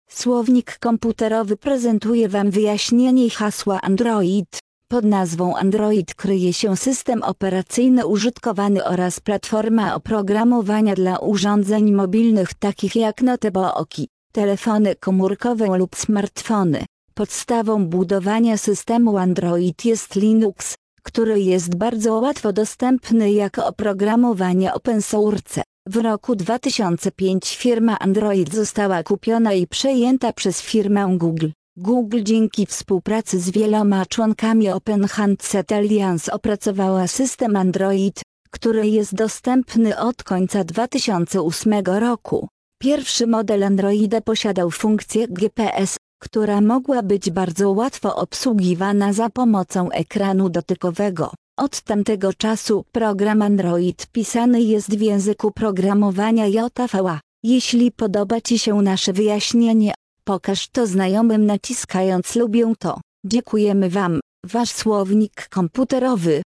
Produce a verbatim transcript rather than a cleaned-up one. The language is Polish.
Słownik komputerowy prezentuje Wam wyjaśnienie hasła Android. Pod nazwą Android kryje się system operacyjny użytkowany oraz platforma oprogramowania dla urządzeń mobilnych takich jak notebooki, telefony komórkowe lub smartfony. Podstawą budowania systemu Android jest Linux, który jest bardzo łatwo dostępny jako oprogramowanie open source. W roku dwa tysiące piątym firma Android została kupiona i przejęta przez firmę Google. Google dzięki współpracy z wieloma członkami Open Handset Alliance opracowała system Android, który jest dostępny od końca dwa tysiące ósmego roku. Pierwszy model Androida posiadał funkcję G P S, która mogła być bardzo łatwo obsługiwana za pomocą ekranu dotykowego. Od tamtego czasu program Android pisany jest w języku programowania Java. Jeśli podoba Ci się nasze wyjaśnienie, pokaż to znajomym naciskając lubię to. Dziękujemy Wam, Wasz słownik komputerowy.